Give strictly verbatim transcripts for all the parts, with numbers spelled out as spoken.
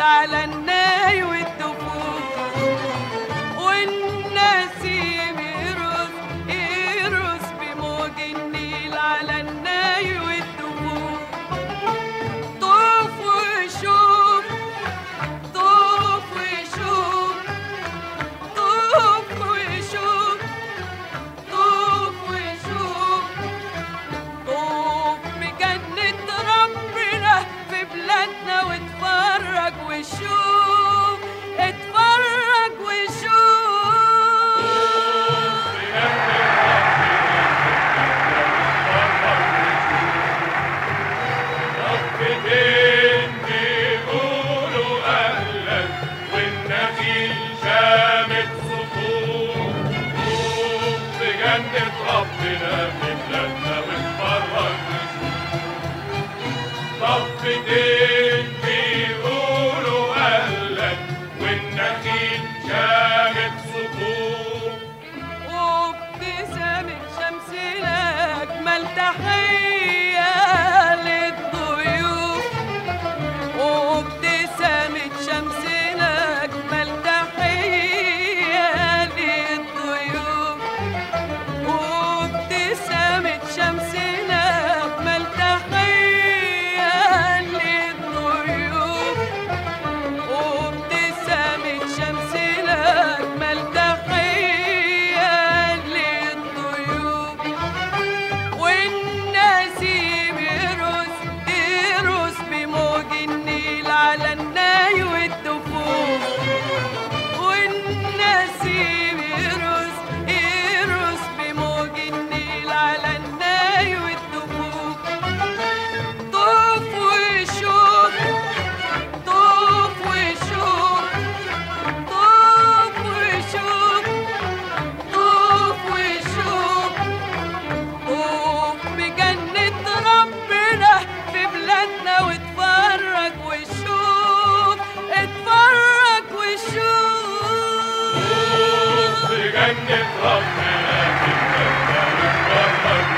على الناي والدفوف، والنسيم يرقص يرقص بموج النيل على الناي والدفوف. طوف وشوف طوف وشوف طوف وشوف طوف وشوف طوف بجنة ربنا في بلادنا، واتفرج وشوف اتفرج وشوف. طفتين بيقولوا أهلا والنخيل شامت صفوف. طوف بجنة ربنا في بلادنا واتفرج وشوف. طفتين بيقولوا أهلا والنخيل شامت صفوف. وابتسامة شمسنا أجمل تحية للضيوف، وابتسامة شمسنا أجمل تحية للضيوف، وابتسامة شمسنا أجمل تحية للضيوف، وابتسامة شمسنا أجمل تحية للضيوف. والنسيم يرقص يرقص بموج النيل على الناي والدفوف، والنسيم يرقص يرقص بموج النيل على الناي والدفوف. طوف وشوف طوف وشوف طوف وشوف طوف وشوف طوف بجنة ربنا في بلادنا، واتفرج وشوف اتفرج وشوف. طوف بجنة ربنا في بلادنا واتفرج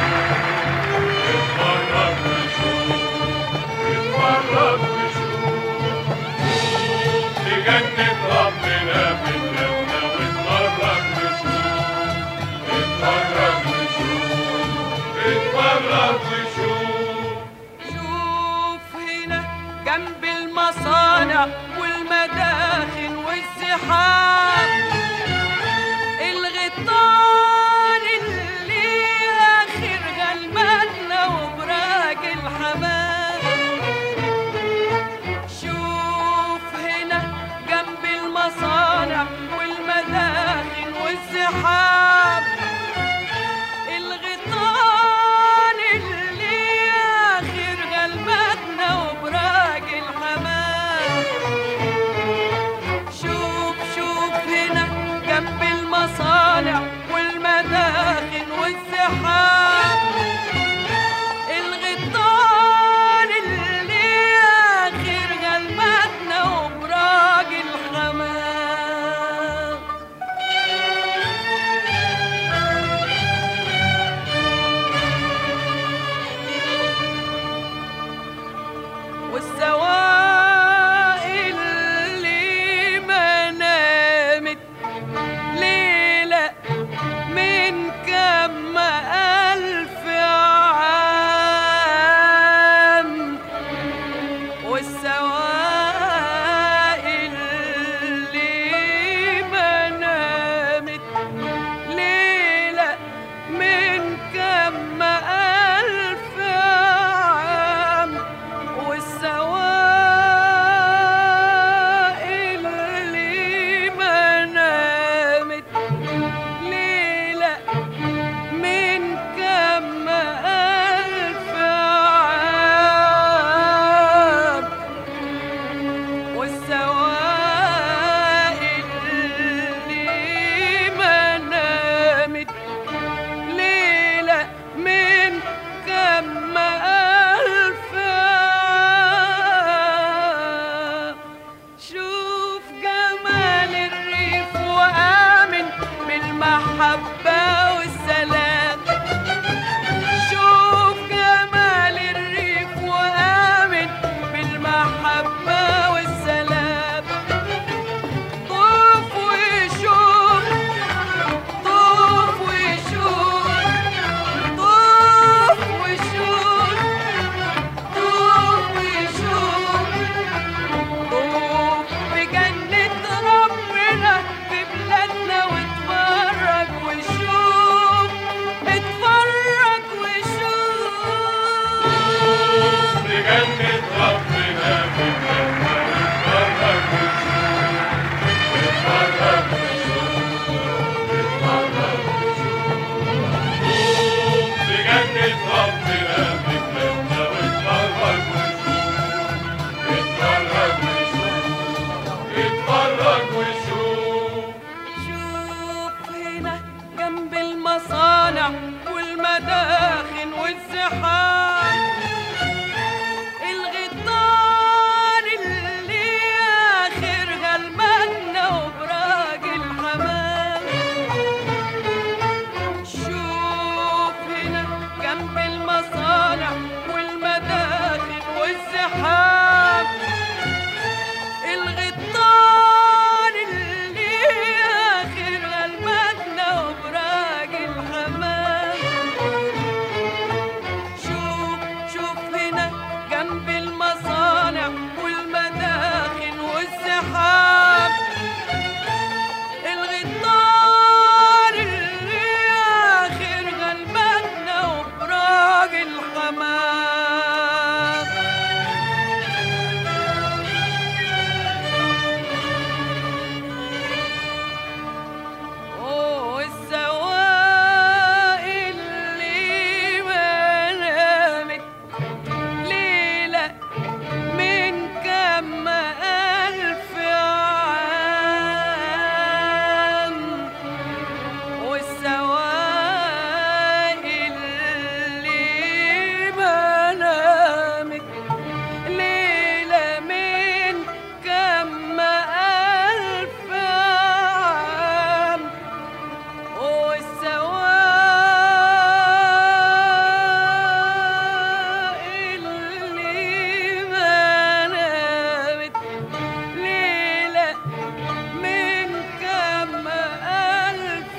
وشوف. اتفرج وشوف اتفرج وشوف. طوف بجنة ربنا في بلادنا واتفرج وشوف. اتفرج وشوف اتفرج وشوف. شوف هنا جنب المصانع والمداخن والزحام، الغيطان اللي آخر غلمتنا وبراج الحمام. شوف هنا جنب المصانع والمداخن والزحام، الغيطان اللي آخر غلمتنا وبراج الحمام. شوف شوف هنا جنب المصانع والمداخن والزحام، الغيطان اللي آخر غلمتنا وبراج الحمام. والسواقي اللي ما نامت ليلة من كم ألف عام، والسواقي اللي ما نامت ليلة من كم ألف عام، والسواقي تجنب ربنا في بلادنا واتفرج وشوف اتفرج وشوف اتفرج وشوف تجنب ربنا في بلادنا واتفرج وشوف اتفرج وشوف اتفرج وشوف شوف هنا جنب المصانع والمداخن والزحام الغيطان اللي آخرها المجنة وبراج الحمام. شوف هنا جنب المصانع والمداخن والزحام الغيطان اللي آخرها المجنة وبراج الحمام. شوف شوف هنا جنب المصانع والمداخن والزحام الغيطان اللي آخرها المجنة وبراج الحمام. أوه السواق اللي ما نامت ليلة من كم ألف عام والسواق اللي ما نامت ليلة من كم ألف عام والسواق اللي ما نامت ليلة من كم ألف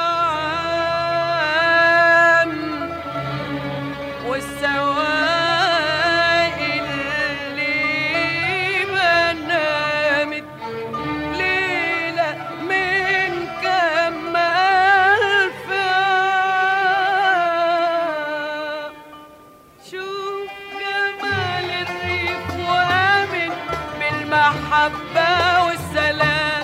عام والسواق اللي ما نامت ليلة من كم ألف عام. شوف جمال الريف وآمن بالمحبة والسلام.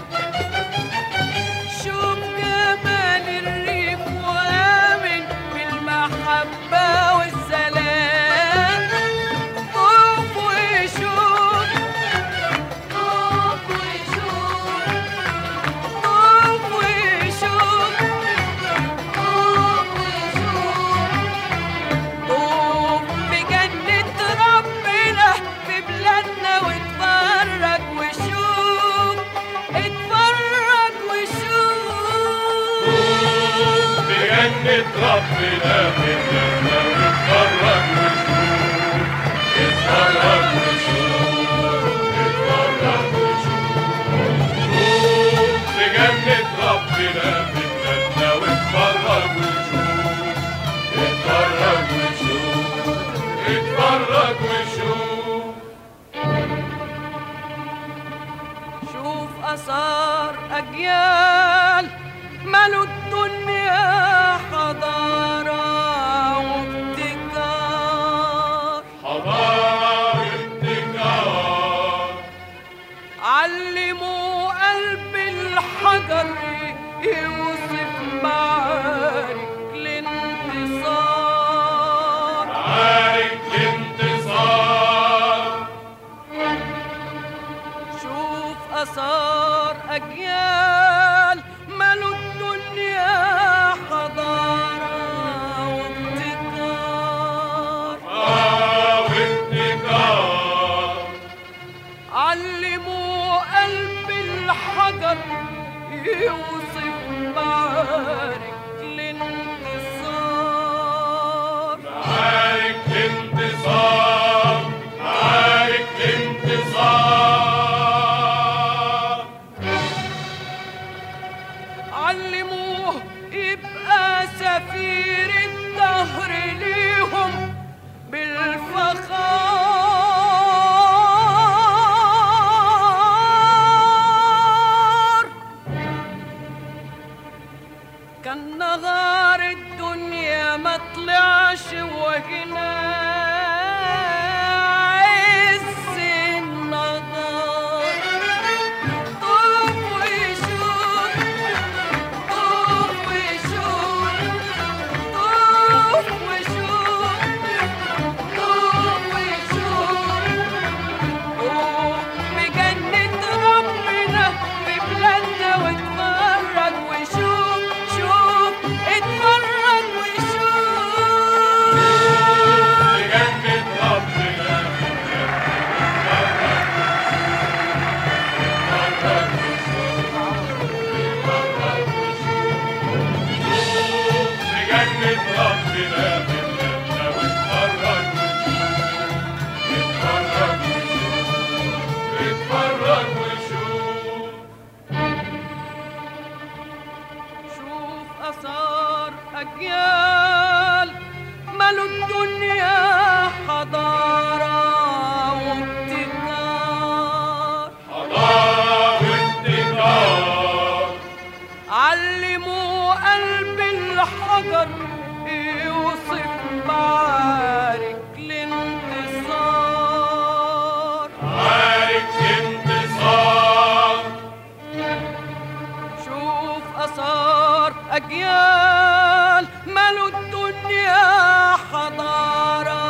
شوف جمال الريف وآمن بالمحبة والسلام. طوف وشوف طوف وشوف طوف وشوف طوف وشوف طوف بجنة ربنا في بلادنا واتفرج وشوف اتفرج وشوف بجنة ربنا في بلادنا واتفرج وشوف اتفرج وشوف اتفرج وشوف بجنة ربنا في بلادنا واتفرج وشوف اتفرج وشوف اتفرج وشوف شوف آثار أجيال ملوا الدنيا حضارة وابتكار. حضارة ابتكار علموا قلب الحجر يوصف معارك الانتصار. معارك الانتصار شوف آثار أجيال ملوا الدنيا حضارة وابتكار. آه وابتكار علموا قلب الحجر يوصف معارك الانتصار. معارك الانتصار معارك الانتصار علموه يبقى سفير الدهر ليهم بالفخار. قلب الحجر يوصف معارك الانتصار. معارك الانتصار. شوف آثار أجيال ملوا الدنيا حضارة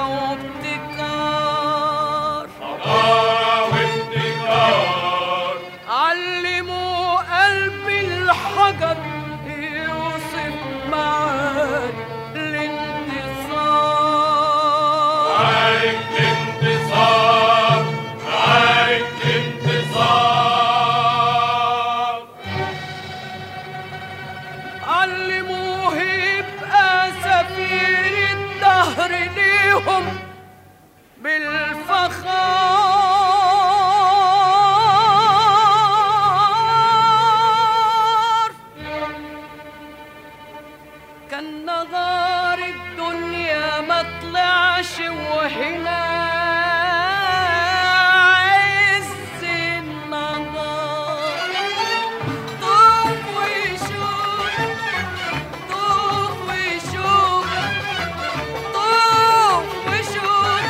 وابتكار. حضارة وابتكار. علموا قلب الحجر يوصف معارك الانتصار. معارك الانتصار. معارك الانتصار. علموه يبقى سفير الدهر ليهم بالفخار. كان نهار الدنيا ما طلعش وهنا عز النهار. طوف وشوف طوف وشوف طوف وشوف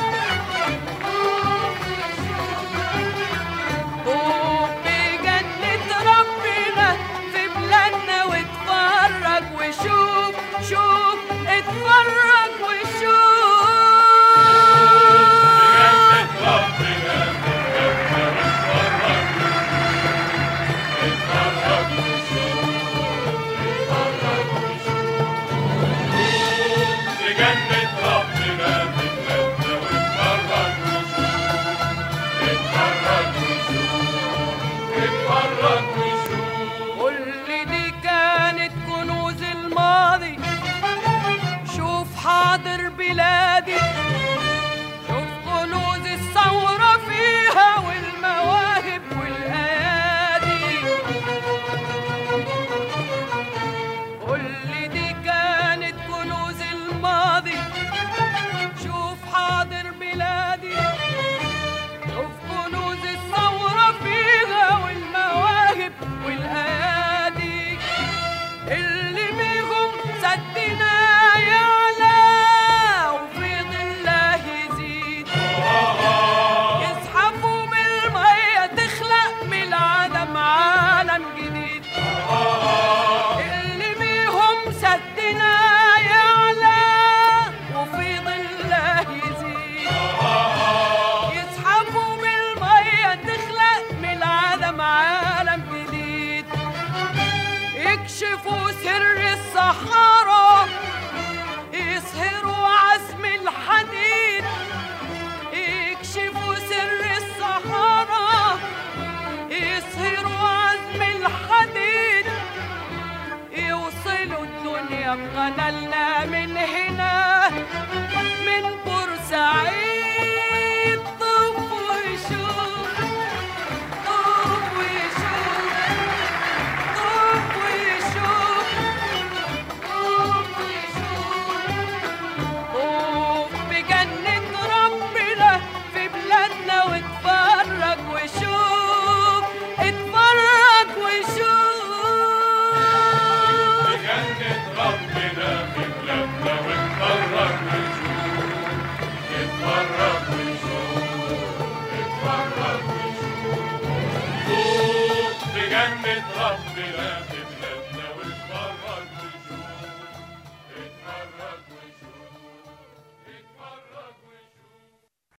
طوف بجنة ربنا في بلادنا واتفرج وشوف شوف اتفرج يكشفوا سر الصحارى، يسهروا عزم الحديد. يكشفوا سر الصحارى، يسهروا عزم الحديد. يوصلوا الدنيا بقنالنا من هنا من بورسعيد. طوف وشوف طوف وشوف طوف وشوف طوف وشوف طوف بجنة ربنا في بلادنا واتفرج وشوف اتفرج وشوف بجنة ربنا في بلادنا واتفرج وشوف اتفرج وشوف اتفرج وشوف طوف بجنة ربنا